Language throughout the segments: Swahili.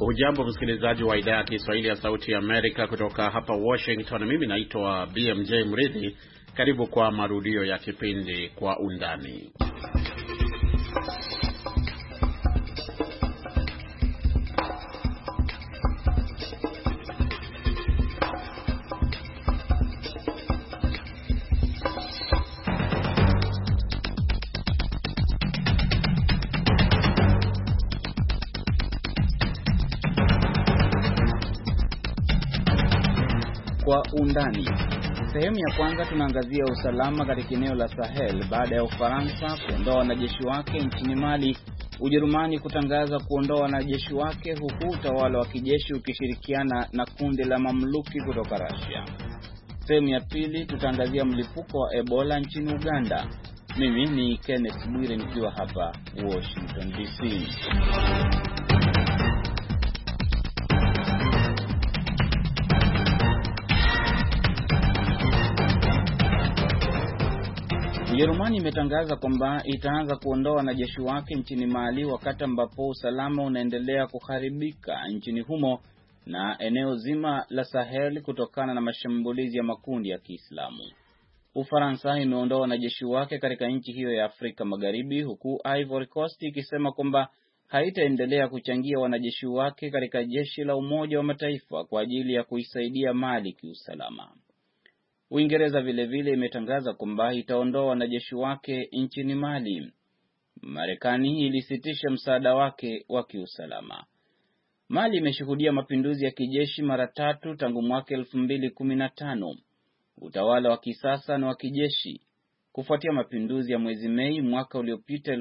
Hujambo msikilizaji wa idhaa ya Kiswahili ya Sauti ya Amerika kutoka hapa Washington. Mimi naitwa BMJ Mridhi. Karibu kwa marudio ya kipindi Kwa Undani. Kwa undani. Sehemu ya kwanza tunaangazia usalama katika eneo la Sahel baada ya Ufaransa kuondoa wanajeshi wake nchini Mali, Ujerumani kutangaza kuondoa wanajeshi wake, huku utawala wa kijeshi ukishirikiana na kundi la mamluki kutoka Russia. Sehemu ya pili tutaangazia mlipuko wa Ebola nchini Uganda. Mimi ni Kenneth Bwire nikiwa hapa Washington DC. Ujerumani imetangaza kwamba itaanza kuondoa wanajeshi wake nchini Mali wakati ambapo usalama unaendelea kuharibika nchini humo na eneo zima la Sahel kutokana na mashambulizi ya makundi ya Kiislamu. Ufaransa imeondoa wanajeshi wake katika nchi hiyo ya Afrika Magharibi, huku Ivory Coast ikisema kwamba haitaendelea kuchangia wanajeshi wake katika jeshi la Umoja wa Mataifa kwa ajili ya kuisaidia Mali kiusalama. Uingereza vile vile imetangaza kwamba itaondoa wanajeshi wake nchini Mali. Marekani ilisitisha msaada wake wa kiusalama. Mali imeshuhudia mapinduzi ya kijeshi mara 3 tangu mwaka 2015. Utawala wa kisasa na wa kijeshi kufuatia mapinduzi ya mwezi Mei mwaka uliopita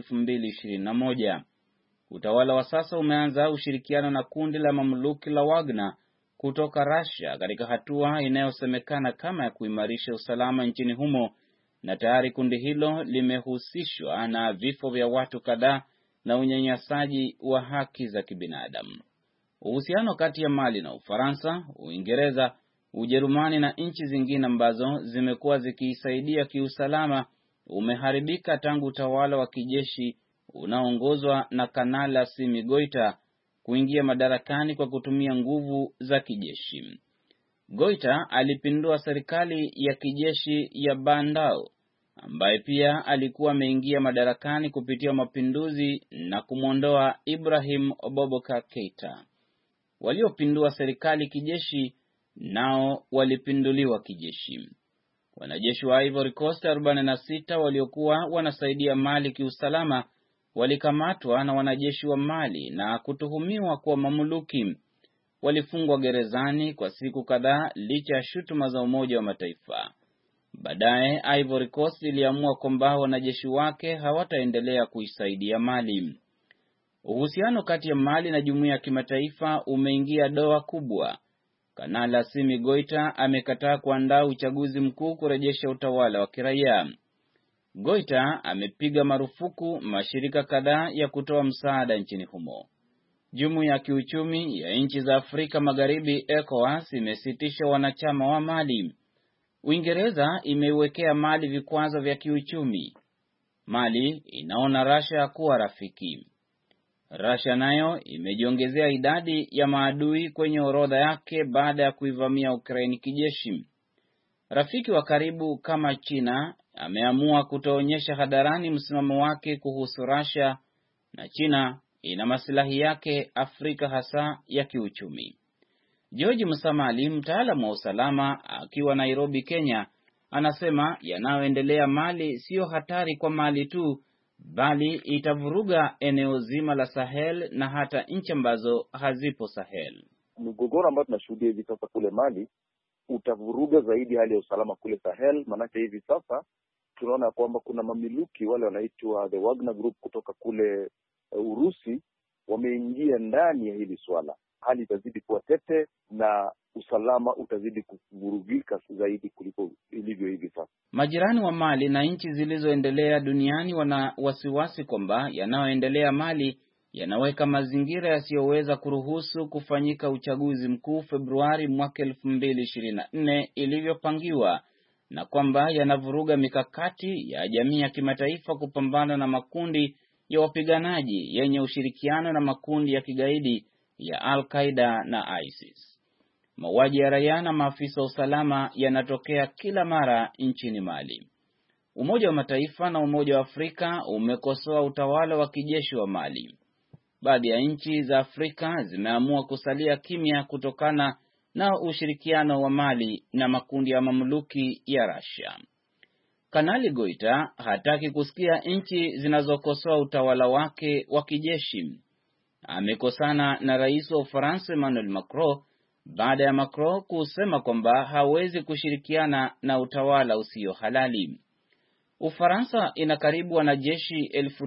2021. Utawala wa sasa umeanza ushirikiano na kundi la mamluki la Wagner kutoka Russia katika hatua inayosemekana kama ya kuimarisha usalama nchini humo, na tayari kundi hilo limehusishwa na vifo vya watu kadhaa na unyanyasaji wa haki za kibinadamu. Uhusiano kati ya Mali na Ufaransa, Uingereza, Ujerumani na nchi zingine ambazo zimekuwa zikiisaidia kiusalama umeharibika tangu utawala wa kijeshi unaoongozwa na Kanali Assimi Goita kuingia madarakani kwa kutumia nguvu za kijeshi. Goita alipindua serikali ya kijeshi ya Bandao, ambaye pia alikuwa ameingia madarakani kupitia mapinduzi na kumwondoa Ibrahim Boubacar Keita. Waliopindua serikali kijeshi nao walipinduliwa kijeshi. Wanajeshi wa Ivory Coast 46 waliokuwa wanasaidia Mali kiusalama walikamatwa na wanajeshi wa Mali na kutuhumiwa kuwa mamluki. Walifungwa gerezani kwa siku kadhaa licha ya shutuma za Umoja wa Mataifa. Baadaye Ivory Coast iliamua kwamba wanajeshi wake hawataendelea kuisaidia Mali. Uhusiano kati ya Mali na jumuiya ya kimataifa umeingia doa kubwa. Kanali Assimi Goita amekataa kuandaa uchaguzi mkuu kurejesha utawala wa kiraia. Goita amepiga marufuku mashirika kadhaa ya kutoa msaada nchini humo. Jumuiya ya kiuchumi ya nchi za Afrika Magharibi ECOWAS imesitisha wanachama wa Mali. Uingereza imeiwekea Mali vikwazo vya kiuchumi. Mali inaona Russia kuwa rafiki. Russia nayo imejiongezea idadi ya maadui kwenye orodha yake baada ya kuivamia Ukraine kijeshi. Rafiki wa karibu kama China ameamua kutoonyesha hadharani msimamo wake kuhusu Russia, na China ina maslahi yake Afrika hasa ya kiuchumi. George Musamali, mtaalamu wa usalama akiwa Nairobi, Kenya, anasema yanayoendelea Mali sio hatari kwa Mali tu, bali itavuruga eneo zima la Sahel na hata nchi ambazo hazipo Sahel. Mgogoro ambao tunashuhudia hivi sasa kule Mali utavuruga zaidi hali ya usalama kule Sahel, manake hivi sasa tunaona kwamba kuna mamiluki wale wanaitwa the Wagner Group kutoka kule Urusi wameingia ndani ya hili swala. Hali itazidi kuwa tete na usalama utazidi kuvurugika zaidi kuliko ilivyo hivi sasa. Majirani wa Mali na nchi zilizoendelea duniani wana wasiwasi kwamba yanayoendelea Mali yanaweka mazingira yasiyoweza kuruhusu kufanyika uchaguzi mkuu Februari mwaka 2024 ilivyopangiwa, na kwamba yanavuruga mikakati ya jamii ya kimataifa kupambana na makundi ya wapiganaji yenye ushirikiano na makundi ya kigaidi ya Al-Qaeda na ISIS. Mauaji ya raia na maafisa wa usalama yanatokea kila mara nchini Mali. Umoja wa Mataifa na Umoja wa Afrika umekosoa utawala wa kijeshi wa Mali. Baadhi ya nchi za Afrika zimeamua kusalia kimya kutokana na ushirikiano wa Mali na makundi ya mamluki ya Russia. Kanali Goita hataki kusikia nchi zinazokosoa utawala wake wa kijeshi. Amekosana na rais wa Ufaransa Emmanuel Macron baada ya Macron kusema kwamba hawezi kushirikiana na utawala usio halali. Ufaransa ina karibu wanajeshi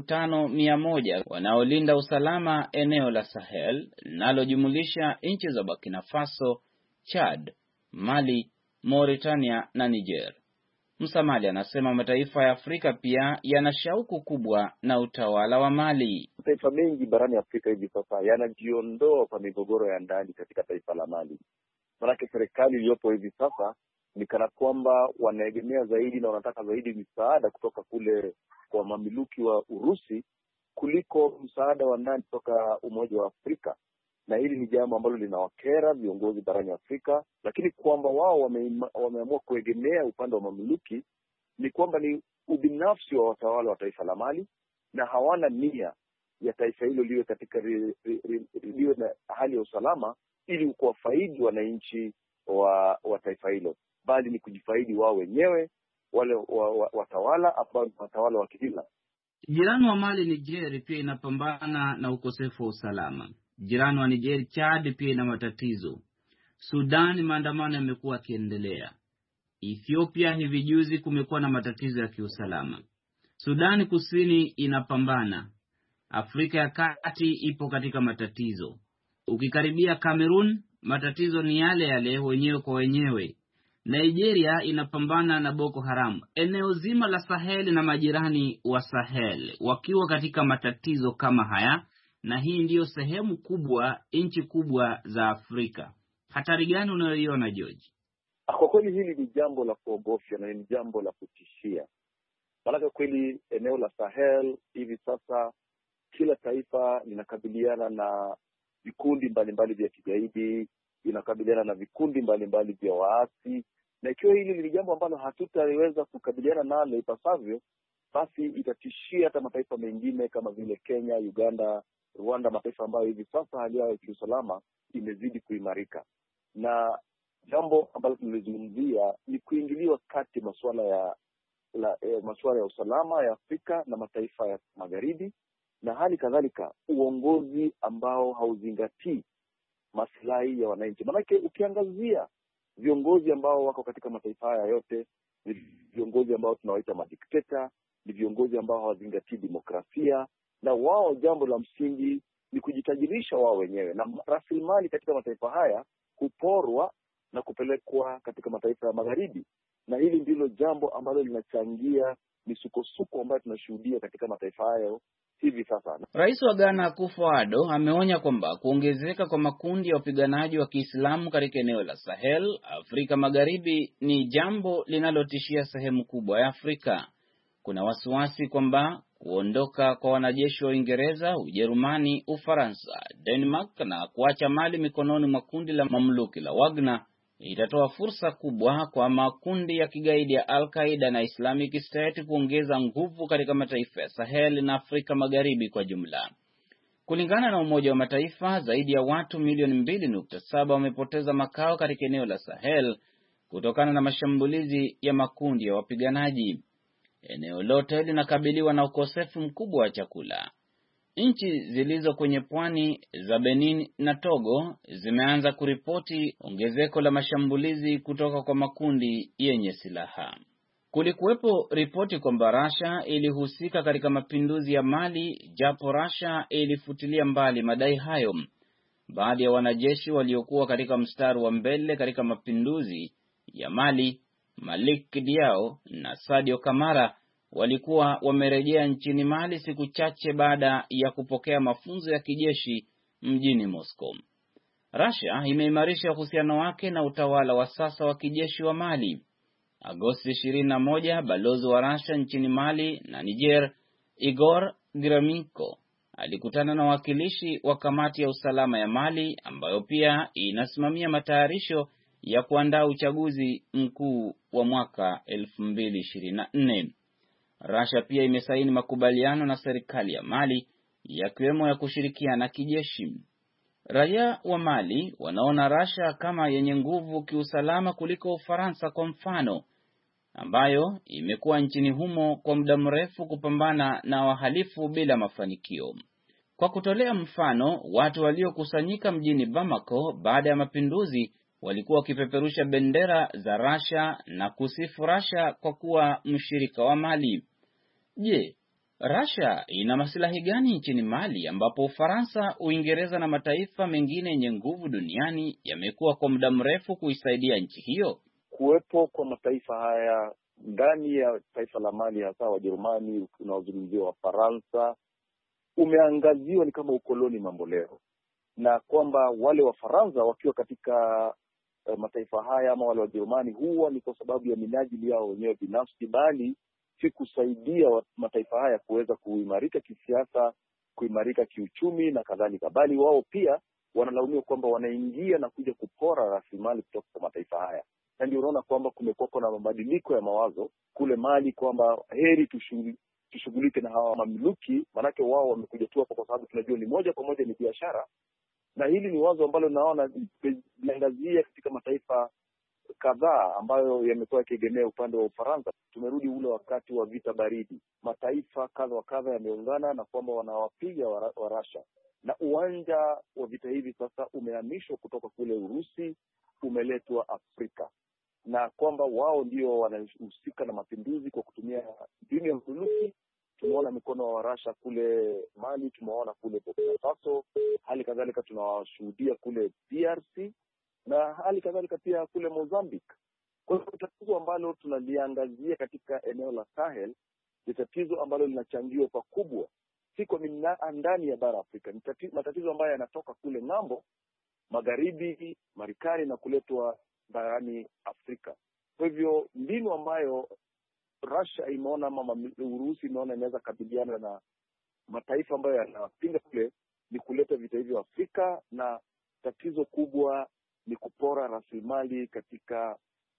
5,100 wanaolinda usalama eneo la Sahel, linalojumulisha nchi za Burkina Faso, Chad, Mali, Mauritania na Niger. Msamali anasema mataifa ya Afrika pia yana shauku kubwa na utawala wa Mali. Mataifa mengi barani Afrika hivi sasa yanajiondoa kwa migogoro ya ndani katika taifa la Mali. Maanake serikali iliyopo hivi sasa ni kana kwamba wanaegemea zaidi na wanataka zaidi misaada kutoka kule kwa mamluki wa Urusi kuliko msaada wa ndani kutoka Umoja wa Afrika. Na hili ni jambo ambalo linawakera viongozi barani Afrika, lakini kwamba wao wameamua kuegemea upande wa mamluki ni kwamba ni ubinafsi wa watawala wa taifa la Mali, na hawana nia ya taifa hilo liwe katika liwe na hali ya usalama ili kuwafaidi wananchi wa taifa hilo, bali ni kujifaidi wao wenyewe wale watawala ambao ni watawala wa kihila. Jirani wa Mali Niger pia inapambana na ukosefu wa usalama. Jirani wa Niger Chad pia ina matatizo. Sudan maandamano yamekuwa yakiendelea. Ethiopia hivi juzi kumekuwa na matatizo ya kiusalama. Sudan Kusini inapambana. Afrika ya Kati ipo katika matatizo. Ukikaribia Cameroon, matatizo ni yale yale wenyewe kwa wenyewe. Nigeria inapambana na Boko Haram. Eneo zima la Sahel na majirani wa Sahel wakiwa katika matatizo kama haya, na hii ndiyo sehemu kubwa, nchi kubwa za Afrika. Hatari gani unayoiona George? Kwa kweli hili ni jambo la kuogofya na ni jambo la kutishia. Maana kweli eneo la Sahel hivi sasa kila taifa linakabiliana na vikundi mbalimbali vya kigaidi, linakabiliana na vikundi mbalimbali vya waasi, na ikiwa hili ni jambo ambalo hatutaweza kukabiliana nalo ipasavyo, basi itatishia hata mataifa mengine kama vile Kenya, Uganda, Rwanda, mataifa ambayo hivi sasa hali yao ya kiusalama imezidi kuimarika. Na jambo ambalo tunalizungumzia ni kuingiliwa kati masuala ya usalama ya Afrika na mataifa ya Magharibi, na hali kadhalika uongozi ambao hauzingatii maslahi ya wananchi. Maanake ukiangazia viongozi ambao wako katika mataifa haya yote ni viongozi ambao tunawaita madikteta, ni viongozi ambao hawazingatii demokrasia, na wao jambo la msingi ni kujitajirisha wao wenyewe, na rasilimali katika mataifa haya kuporwa na kupelekwa katika mataifa ya Magharibi. Na hili ndilo jambo ambalo linachangia misukosuko ambayo tunashuhudia katika mataifa hayo hivi sasa. Rais wa Ghana Akufo-Addo ameonya kwamba kuongezeka kwa makundi ya wapiganaji wa Kiislamu katika eneo la Sahel, Afrika Magharibi, ni jambo linalotishia sehemu kubwa ya Afrika. Kuna wasiwasi kwamba kuondoka kwa wanajeshi wa Uingereza, Ujerumani, Ufaransa, Denmark na kuacha Mali mikononi mwa kundi la mamluki la Wagner itatoa fursa kubwa kwa makundi ya kigaidi ya Al-Qaeda na Islamic State kuongeza nguvu katika mataifa ya Sahel na Afrika Magharibi kwa jumla. Kulingana na Umoja wa Mataifa, zaidi ya watu milioni 2.7 wamepoteza makao katika eneo la Sahel kutokana na mashambulizi ya makundi ya wapiganaji. Eneo lote linakabiliwa na ukosefu mkubwa wa chakula. Nchi zilizo kwenye pwani za Benin na Togo zimeanza kuripoti ongezeko la mashambulizi kutoka kwa makundi yenye silaha. Kulikuwepo ripoti kwamba Russia ilihusika katika mapinduzi ya Mali, japo Russia ilifutilia mbali madai hayo. Baadhi ya wanajeshi waliokuwa katika mstari wa mbele katika mapinduzi ya Mali, Malik Diao na Sadio Kamara, walikuwa wamerejea nchini Mali siku chache baada ya kupokea mafunzo ya kijeshi mjini Moscow. Russia imeimarisha uhusiano wake na utawala wa sasa wa kijeshi wa Mali. Agosti 21, balozi wa Russia nchini Mali na Niger, Igor Graminko, alikutana na wawakilishi wa kamati ya usalama ya Mali ambayo pia inasimamia matayarisho ya kuandaa uchaguzi mkuu wa mwaka 2024. Russia pia imesaini makubaliano na serikali ya Mali yakiwemo ya kushirikiana kijeshi. Raia wa Mali wanaona Russia kama yenye nguvu kiusalama kuliko Ufaransa kwa mfano, ambayo imekuwa nchini humo kwa muda mrefu kupambana na wahalifu bila mafanikio. Kwa kutolea mfano, watu waliokusanyika mjini Bamako baada ya mapinduzi walikuwa wakipeperusha bendera za Russia na kusifu Russia kwa kuwa mshirika wa Mali. Je, Russia ina maslahi gani nchini Mali ambapo Ufaransa, Uingereza na mataifa mengine yenye nguvu duniani yamekuwa kwa muda mrefu kuisaidia nchi hiyo? Kuwepo kwa mataifa haya ndani ya taifa la Mali, hasa Wajerumani, unaozungumzia Wafaransa, umeangaziwa ni kama ukoloni mamboleo, na kwamba wale Wafaransa wakiwa katika mataifa haya ama wale Wajerumani huwa ni kwa sababu ya minajili yao wenyewe binafsi, bali si kusaidia mataifa haya kuweza kuimarika kisiasa, kuimarika kiuchumi na kadhalika, bali wao pia wanalaumiwa kwamba wanaingia na kuja kupora rasilimali kutoka kwa mataifa haya. Na ndio unaona kwamba kumekuwa na mabadiliko ya mawazo kule Mali kwamba heri tushughulike na hawa mamluki, manake wao wamekuja tu hapo kwa sababu tunajua ni moja kwa moja ni biashara. Na hili ni wazo ambalo naona liangazia katika mataifa kadhaa ambayo yamekuwa yakiegemea upande wa Ufaransa. Tumerudi ule wakati wa vita baridi, mataifa kadha wa kadha yameungana na kwamba wanawapiga wa Russia, na uwanja wa vita hivi sasa umehamishwa kutoka kule Urusi, umeletwa Afrika, na kwamba wao ndio wanahusika na mapinduzi kwa kutumia mbinu ya bunduki. Tumeona mikono wa Russia kule Mali, tumeona kule Burkina Faso, hali kadhalika tunawashuhudia kule DRC na hali kadhalika pia kule Mozambique. Kwa hiyo tatizo ambalo tunaliangazia katika eneo la Sahel ni tatizo ambalo linachangiwa pakubwa si kwa ndani ya bara Afrika, ni matatizo ambayo yanatoka kule ng'ambo magharibi, Marekani, na kuletwa barani Afrika. Kwa hivyo mbinu ambayo Russia imeona ama Urusi imeona inaweza kabiliana na mataifa ambayo yanapinga kule ni kuleta vita hivyo Afrika, na tatizo kubwa ni kupora rasilimali katika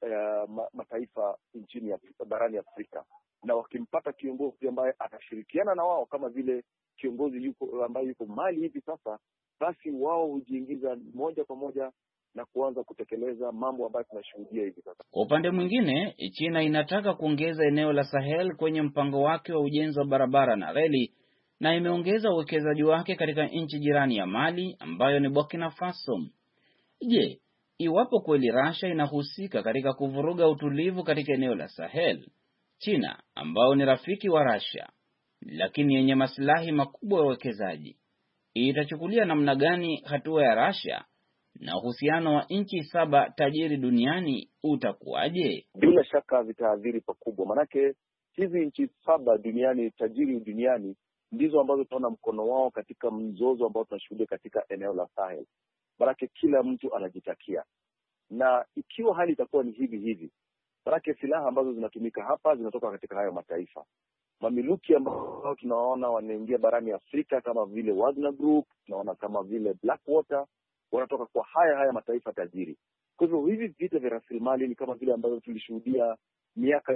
mataifa nchini Afrika, barani Afrika. Na wakimpata kiongozi ambaye atashirikiana na wao kama vile kiongozi ambaye yuko Mali hivi sasa, basi wao hujiingiza moja kwa moja na kuanza kutekeleza mambo ambayo tunashuhudia hivi sasa. Kwa upande mwingine, China inataka kuongeza eneo la Sahel kwenye mpango wake wa ujenzi wa barabara na reli, na imeongeza uwekezaji wake katika nchi jirani ya Mali ambayo ni Burkina Faso. Je, iwapo kweli Russia inahusika katika kuvuruga utulivu katika eneo la Sahel, China ambao ni rafiki wa Russia lakini yenye maslahi makubwa ya uwekezaji, itachukulia namna gani hatua ya Russia, na uhusiano wa nchi 7 tajiri duniani utakuwaje? Bila shaka vitaathiri pakubwa, manake hizi nchi 7 duniani tajiri duniani ndizo ambazo tunaona mkono wao katika mzozo ambao tunashuhudia katika eneo la Sahel. Manake kila mtu anajitakia, na ikiwa hali itakuwa ni hivi, manake silaha ambazo zinatumika hapa zinatoka katika hayo mataifa. Mamiluki ambao tunaona wanaingia barani Afrika kama vile Wagner Group, tunaona kama vile Blackwater, wanatoka kwa haya mataifa tajiri. Kwa hivyo hivi vita vya rasilimali ni kama vile ambavyo tulishuhudia miaka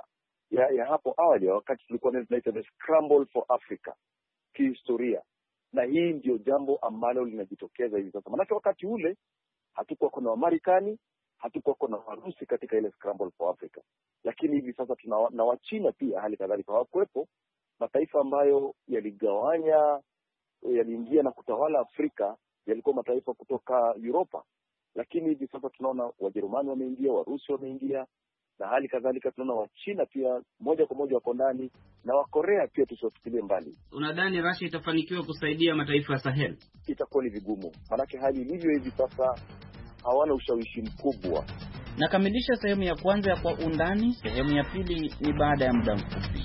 ya hapo awali, wakati tulikuwa tunaita the scramble for Africa kihistoria. Na hii ndio jambo ambalo linajitokeza hivi sasa. Maana wakati ule hatukuwa kuna Wamarekani, hatukuwa kuna Warusi katika ile scramble for Africa. Lakini hivi sasa na Wachina pia hali kadhalika hawakuwepo. Mataifa ambayo yaliingia na kutawala Afrika yalikuwa mataifa kutoka Europa. Lakini hivi sasa tunaona Wajerumani wameingia, Warusi wameingia, na hali kadhalika tunaona Wachina pia moja kwa moja wako ndani, na Wakorea pia tusiwafikirie mbali. Unadhani Russia itafanikiwa kusaidia mataifa ya Sahel? Itakuwa ni vigumu, manake hali ilivyo hivi sasa hawana ushawishi mkubwa. Nakamilisha sehemu ya kwanza ya Kwa Undani. Sehemu ya pili ni baada ya muda mfupi.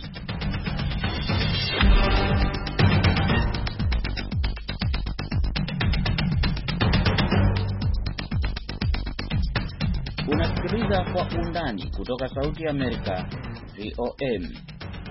Unasikiliza Kwa Undani kutoka Sauti ya Amerika, VOM.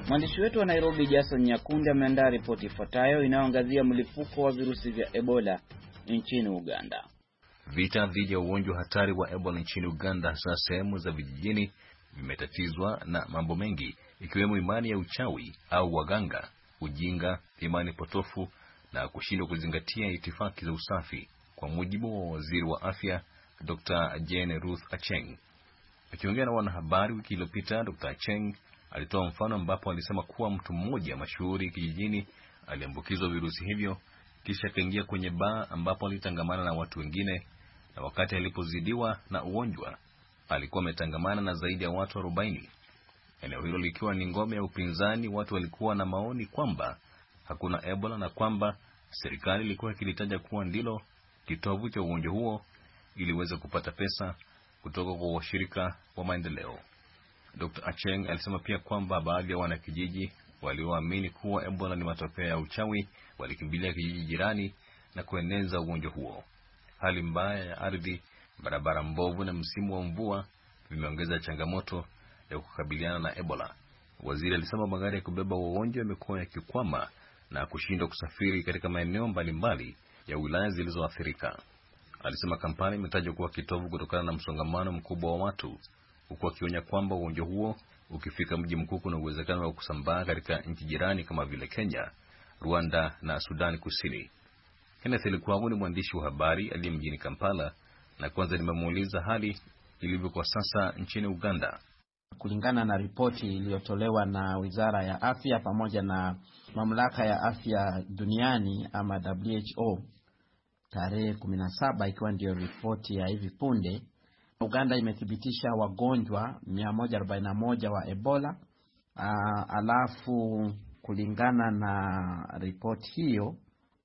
Mwandishi wetu wa Nairobi Jason Nyakundi ameandaa ripoti ifuatayo inayoangazia mlipuko wa virusi vya Ebola nchini Uganda. Vita dhidi ya ugonjwa hatari wa Ebola nchini Uganda, hasa sehemu za vijijini, vimetatizwa na mambo mengi, ikiwemo imani ya uchawi au waganga, ujinga, imani potofu na kushindwa kuzingatia itifaki za usafi, kwa mujibu wa waziri wa afya Dr. Jane Ruth Acheng. Akiongea na wanahabari wiki iliyopita, Dr. Acheng alitoa mfano ambapo alisema kuwa mtu mmoja mashuhuri kijijini aliambukizwa virusi hivyo, kisha kaingia kwenye baa ambapo alitangamana na watu wengine, na wakati alipozidiwa na ugonjwa alikuwa ametangamana na zaidi ya watu 40. Eneo hilo likiwa ni ngome ya upinzani, watu walikuwa na maoni kwamba hakuna Ebola na kwamba serikali ilikuwa ikilitaja kuwa ndilo kitovu cha ugonjwa huo ili iweze kupata pesa kutoka kwa washirika wa maendeleo. Dr. Acheng alisema pia kwamba baadhi ya wanakijiji walioamini kuwa Ebola ni matokeo ya uchawi walikimbilia kijiji jirani na kueneza ugonjwa huo. Hali mbaya ya ardhi, barabara mbovu na msimu wa mvua vimeongeza changamoto ya kukabiliana na Ebola. Waziri alisema magari ya kubeba wagonjwa yamekuwa yakikwama na kushindwa kusafiri katika maeneo mbalimbali ya wilaya zilizoathirika. Alisema Kampala imetajwa kuwa kitovu kutokana na msongamano mkubwa wa watu, huku akionya kwamba ugonjwa huo ukifika mji mkuu kuna uwezekano wa kusambaa katika nchi jirani kama vile Kenya, Rwanda na Sudan Kusini. Kenneth Lukwago ni mwandishi wa habari aliye mjini Kampala, na kwanza nimemuuliza hali ilivyo kwa sasa nchini Uganda. Kulingana na ripoti iliyotolewa na Wizara ya Afya pamoja na Mamlaka ya Afya Duniani ama WHO tarehe 17, ikiwa ndio ripoti ya hivi punde, Uganda imethibitisha wagonjwa 141 wa Ebola. Alafu kulingana na ripoti hiyo,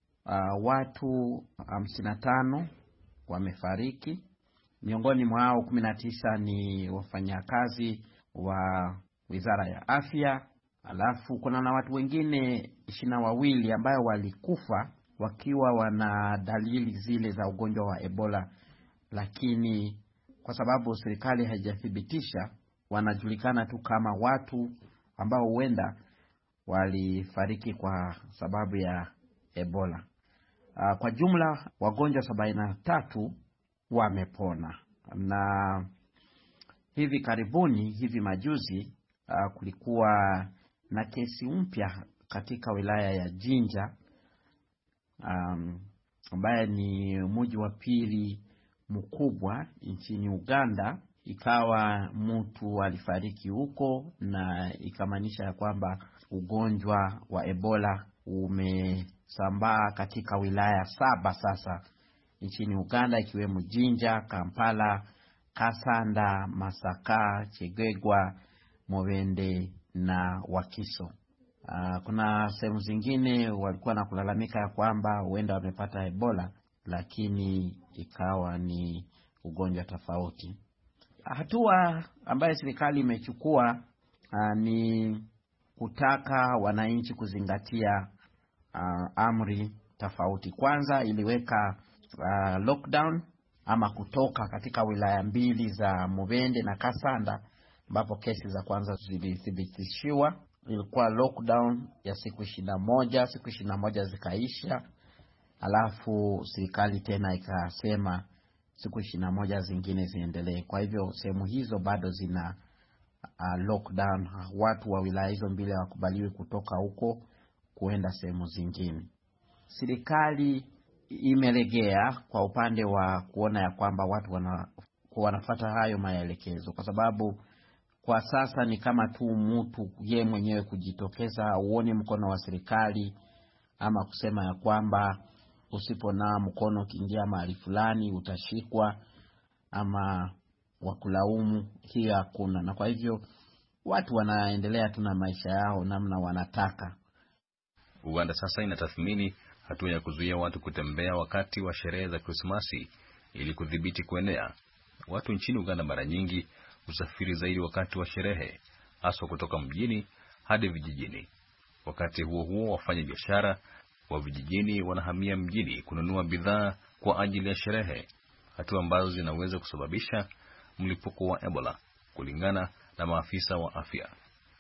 watu 55 wamefariki. Miongoni mwao 19 ni wafanyakazi wa Wizara ya Afya. Alafu kuna na watu wengine 22 ambao walikufa wakiwa wana dalili zile za ugonjwa wa Ebola, lakini kwa sababu serikali haijathibitisha, wanajulikana tu kama watu ambao huenda walifariki kwa sababu ya Ebola. Kwa jumla wagonjwa 73 wamepona. Na hivi karibuni, hivi majuzi, kulikuwa na kesi mpya katika wilaya ya Jinja, ambaye ni mji wa pili mkubwa nchini Uganda. Ikawa mtu alifariki huko, na ikamaanisha ya kwamba ugonjwa wa Ebola umesambaa katika wilaya 7 sasa nchini Uganda, ikiwemo Jinja, Kampala, Kasanda, Masaka, Chegegwa, Mubende na Wakiso. Kuna sehemu zingine walikuwa na kulalamika ya kwamba huenda wamepata Ebola, lakini ikawa ni ugonjwa tofauti. Hatua ambayo serikali imechukua ni kutaka wananchi kuzingatia amri tofauti. Kwanza iliweka lockdown ama kutoka katika wilaya 2 za Mubende na Kasanda ambapo kesi za kwanza zilithibitishiwa. Ilikuwa lockdown ya siku 21, siku 21 zikaisha. Alafu serikali tena ikasema siku 21 zingine ziendelee. Kwa hivyo sehemu hizo bado zina lockdown. Watu wa wilaya hizo 2 hawakubaliwi kutoka huko kuenda sehemu zingine. Serikali imelegea kwa upande wa kuona ya kwamba watu wanafuata hayo maelekezo, kwa sababu kwa sasa ni kama tu mtu yeye mwenyewe kujitokeza, uone mkono wa serikali ama kusema ya kwamba usipona mkono ukiingia mahali fulani utashikwa ama wakulaumu. Hiyo hakuna. Na kwa hivyo watu wanaendelea tu na maisha yao namna wanataka. Uganda sasa inatathmini hatua ya kuzuia watu kutembea wakati wa sherehe za Krismasi ili kudhibiti kuenea. Watu nchini Uganda mara nyingi usafiri zaidi wakati wa sherehe, hasa kutoka mjini hadi vijijini. Wakati huo huo, wafanya biashara wa vijijini wanahamia mjini kununua bidhaa kwa ajili ya sherehe, hatua ambazo zinaweza kusababisha mlipuko wa Ebola kulingana na maafisa wa afya.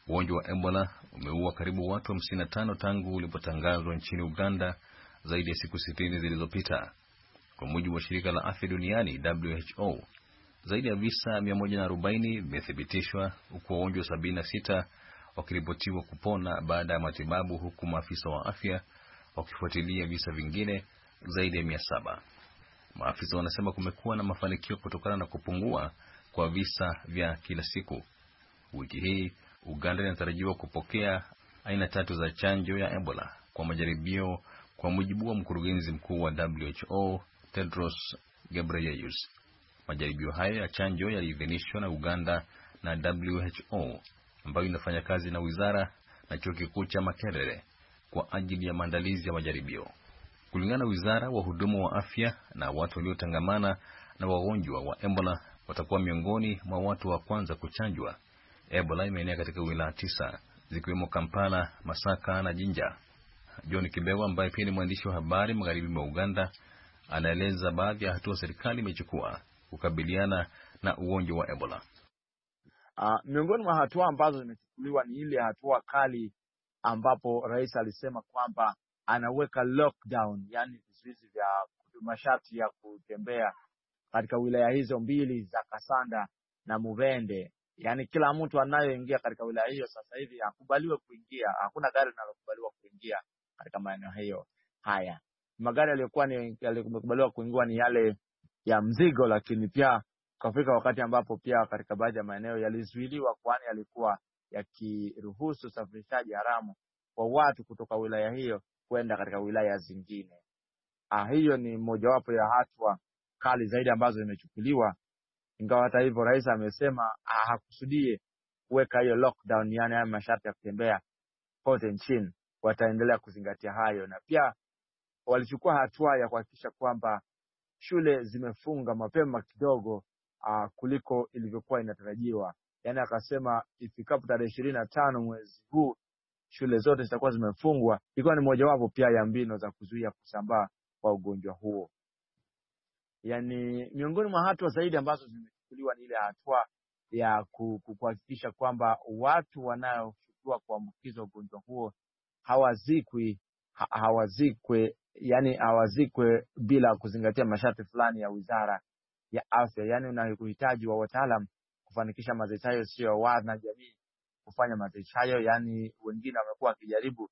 Ugonjwa wa Ebola umeua karibu watu 55 tangu ulipotangazwa nchini Uganda zaidi ya siku 60 zilizopita. Kwa mujibu wa shirika la afya duniani WHO, zaidi ya visa 140 vimethibitishwa huku wagonjwa 76 wakiripotiwa kupona baada ya matibabu, huku maafisa wa afya wakifuatilia visa vingine zaidi ya 700. Maafisa wanasema kumekuwa na mafanikio kutokana na kupungua kwa visa vya kila siku. Wiki hii Uganda inatarajiwa kupokea aina 3 za chanjo ya Ebola kwa majaribio, kwa mujibu wa mkurugenzi mkuu wa WHO Tedros Ghebreyesus. Majaribio hayo ya chanjo yaliidhinishwa na Uganda na WHO, ambayo inafanya kazi na wizara na chuo kikuu cha Makerere kwa ajili ya maandalizi ya majaribio. Kulingana na wizara, wahudumu wa afya na watu waliotangamana na wagonjwa wa Ebola watakuwa miongoni mwa watu wa kwanza kuchanjwa. Ebola imeenea katika wilaya 9 zikiwemo Kampala, Masaka na Jinja. John Kibewa, ambaye pia ni mwandishi wa habari magharibi mwa Uganda, anaeleza baadhi ya hatua serikali imechukua kukabiliana na ugonjwa wa Ebola. Miongoni mwa hatua ambazo zimechukuliwa ni ile hatua kali ambapo rais alisema kwamba anaweka lockdown, yani vizuizi vya masharti ya kutembea katika wilaya hizo mbili za Kasanda na Mubende. Yani kila mtu anayoingia katika wilaya hiyo sasa hivi hakubaliwe kuingia. Hakuna gari linalokubaliwa kuingia katika maeneo hayo. Haya, magari yaliyokubaliwa kuingia ni yale ya mzigo, lakini pia kafika wakati ambapo pia katika baadhi ya maeneo yalizuiliwa, kwani yalikuwa yakiruhusu usafirishaji haramu kwa watu kutoka wilaya hiyo kwenda katika wilaya zingine. Hiyo ni mojawapo ya hatua kali zaidi ambazo zimechukuliwa, ingawa hata hivyo rais amesema hakusudie kuweka hiyo lockdown, yani haya masharti ya kutembea kote nchini. Wataendelea kuzingatia hayo, na pia walichukua hatua ya kuhakikisha kwamba shule zimefunga mapema kidogo kuliko ilivyokuwa inatarajiwa. Yani akasema ifikapo tarehe 25 mwezi huu shule zote zitakuwa zimefungwa, ikiwa ni mojawapo pia ya mbinu za kuzuia kusambaa kwa ugonjwa huo. Yani miongoni mwa hatua zaidi ambazo zimechukuliwa ni ile hatua ya kuhakikisha kwamba watu wanaoshukiwa kuambukizwa ugonjwa huo hawazikwe bila kuzingatia masharti fulani ya Wizara ya Afya. Yani unakuhitaji wa wataalam kufanikisha mazishi hayo, sio watu na jamii kufanya mazishi hayo. Yani wengine wamekuwa wakijaribu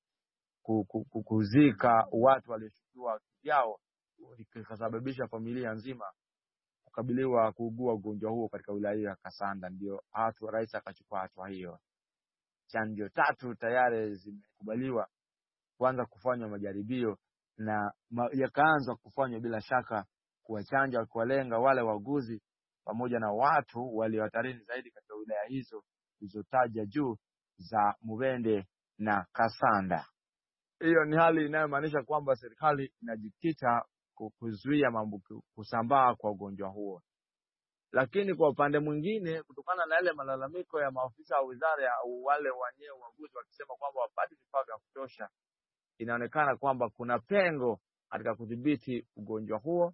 kuzika watu walioshukiwa vyao, ikasababisha familia nzima kukabiliwa kuugua ugonjwa huo katika wilaya ya Kasanda. Ndio rais akachukua hatua hiyo. Chanjo 3 tayari zimekubaliwa kuanza kufanywa majaribio, na yakaanza kufanywa bila shaka kuwachanja, kuwalenga wale waguzi pamoja na watu walio hatarini zaidi katika wilaya hizo zilizotaja juu za Mubende na Kasanda. Hiyo ni hali inayomaanisha kwamba serikali inajikita kuzuia kusambaa kwa ugonjwa huo. Lakini kwa upande mwingine, kutokana na yale malalamiko ya maafisa wa wizara ya wale wenyewe waguzi wakisema kwamba wapati vifaa vya kutosha, inaonekana kwamba kuna pengo katika kudhibiti ugonjwa huo.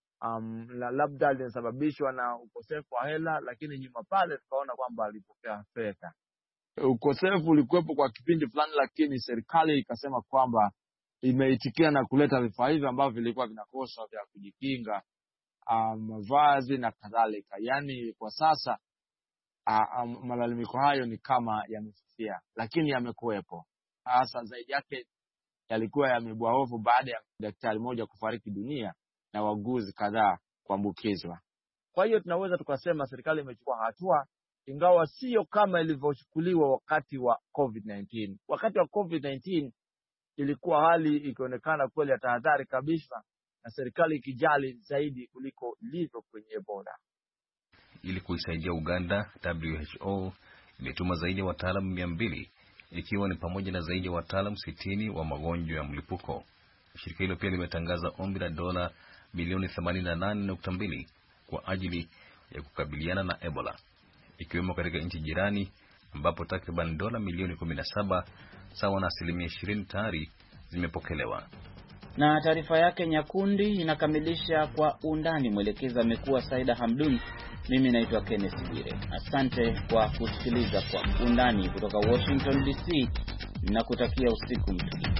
Labda linasababishwa na ukosefu wa hela, lakini nyuma pale tukaona kwamba alipokea fedha. Ukosefu ulikuwepo kwa kipindi fulani, lakini serikali ikasema kwamba imeitikia na kuleta vifaa hivi ambavyo vilikuwa vinakosa vya kujikinga, mavazi na kadhalika. Yani kwa sasa malalamiko hayo ni kama yamefifia, lakini yamekuwepo. Hasa zaidi yake yalikuwa yamebua hofu baada ya daktari mmoja kufariki dunia na waguzi kadhaa kuambukizwa. Kwa hiyo tunaweza tukasema serikali imechukua hatua, ingawa sio kama ilivyochukuliwa wakati wa COVID-19. Wakati wa COVID-19 ilikuwa hali ikionekana kweli ya tahadhari kabisa, na serikali ikijali zaidi kuliko ilivyo kwenye Ebola. Ili kuisaidia Uganda, WHO imetuma zaidi ya wataalamu 200, ikiwa ni pamoja na zaidi ya wataalamu 60 wa magonjwa ya mlipuko. Shirika hilo pia limetangaza ombi la dola milioni 88.2 kwa ajili ya kukabiliana na Ebola, ikiwemo katika nchi jirani ambapo takriban dola milioni 17 sawa na 20% tayari zimepokelewa. Na taarifa yake Nyakundi inakamilisha Kwa Undani. Mwelekezi amekuwa Saida Hamdun. Mimi naitwa Kenneth Bwire. Asante kwa kusikiliza Kwa Undani kutoka Washington DC, na kutakia usiku mtulivu.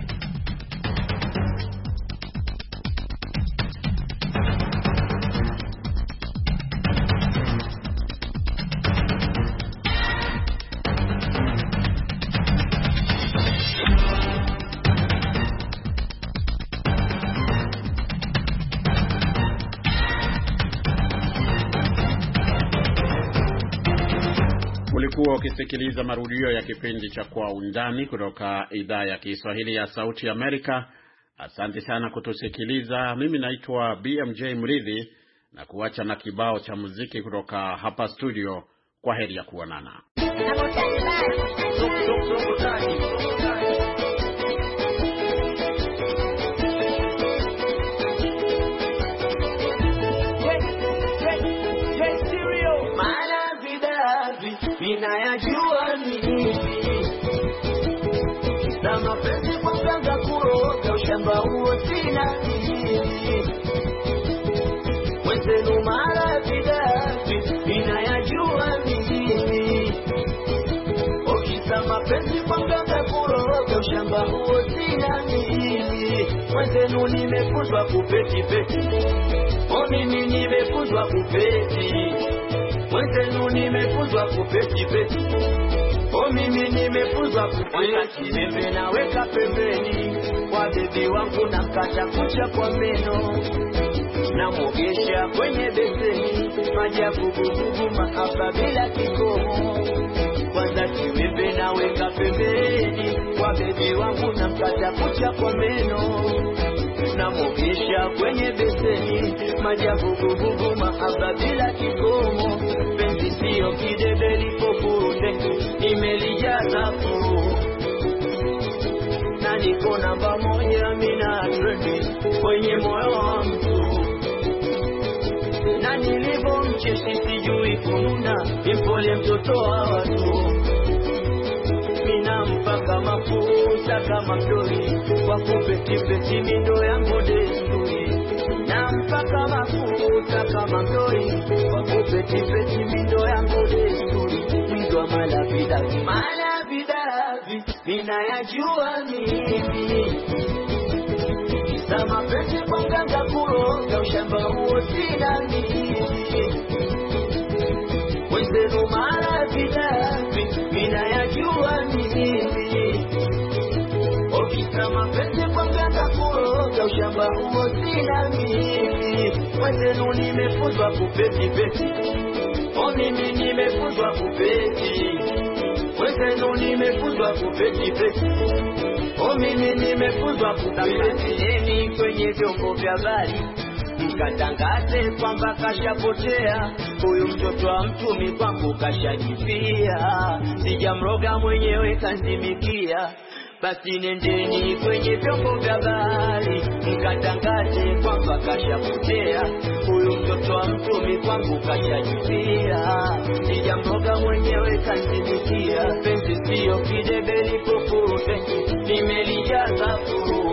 Ulikuwa ukisikiliza marudio ya kipindi cha Kwa Undani kutoka idhaa ya Kiswahili ya Sauti Amerika. Asante sana kutusikiliza. Mimi naitwa BMJ Mridhi na kuacha na kibao cha muziki kutoka hapa studio. Kwa heri ya kuonana. Ninayajua mimi na mapenzi kwa mganga kuroga ushamba huo sina mimi. Mwenzenu mara vidavi ninayajua mimi. Ukisa mapenzi kwa mganga kuroga ushamba huo sina mimi. Mwenzenu nimefuzwa kupeti peti. Mimi nimefuzwa kupeti. Mwenzenu nimefuzwa kupeti peti. Mimi nimefuzwa kupeti. Kimembe naweka pembeni. Kwa bibi wangu na mkata kucha kwa meno. Na mwogesha kwenye beseni. Maji ya vuguvugu mahaba bila kikomo. Kwanza kimembe naweka pembeni. Kwa bibi wangu na mkata kucha kwa meno. Na mwogesha kwenye beseni. Maji ya vuguvugu mahaba bila kikomo. Penzi sio kidebe lipokunde. Nimelijaza furu. Na niko namba moja mina trendi kwenye moyo wa mtu. Na nilivo mcheshi sijui kununa. Impole mtoto wa watu. Mina mpaka mafuta kama mdoi. Kwa kupeti peti mindo yangu desturi. Na mpaka mafuta kama mdoi. Kwa kupeti peti mindo yangu desturi. Mindo mala vidavi. Mala vidavi. Ninayajua mimi. Kisa mapenzi kwa mganga kuroga ushamba huo sina mimi. Mwenzenu mala vidavi. Ninayajua mimi. Kisa mapenzi kwa mganga kuroga ushamba huo sina mimi. Mwenzenu nimefuzwa kupeti peti. Mimi nimefuzwa kupeti. Mwenzenu nimefuzwa kupeti peti. Mimi nimefuzwa kupeti. Kwenye vyombo vya habari mkatangaze kwamba kashapotea. Huyu mtoto wa mtumi kwangu kashajifia. Sijamroga mwenyewe kanzimikia. Basi nendeni kwenye vyombo vya habari mkatangaze kwamba kashapotea. Huyu mtoto wa mtumi kwangu kashajifia. Sijamroga mwenyewe kanzimikia. Penzi sio kidebe lipokunde. Nimelijaza furu.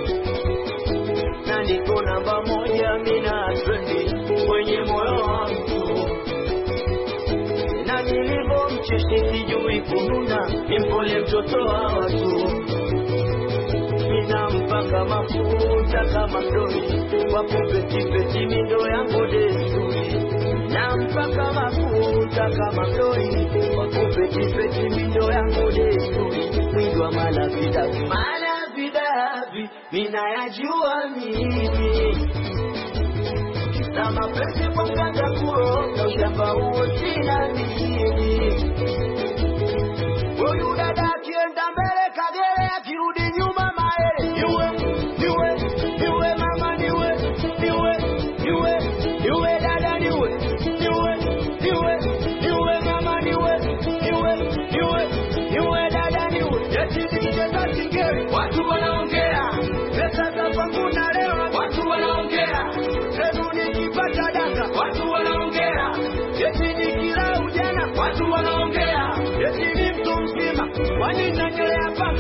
Na niko namba moja mina trendi kwenye moyo wa mtu. Na nilivo mcheshi sijui kununa. Impole mtoto wa watu. Mina mpaka mafuta kama mdoi. Kwa kupeti peti mindo yangu desturi. Na mpaka mafuta kama mdoi. Kwa kupeti peti mindo yangu desturi. Mwingi wa mala vidavi. Mala vidavi. Ninayajua mimi. Na mapenzi kwa mganga kuroga ushamba huo sina mimi. Huyu dada akienda mbele kagere, akirudi nyuma maele. Niwe mama niwe dada niwe mama niwe dada niwe. Eti nicheza singeri watu wanaongea. Pesa za kwangu nalewa watu wanaongea. Hebu nikipata danga watu wanaongea. Eti nikila ujana watu wanaongea. Eti ni mtu mzima wani na nywele hapa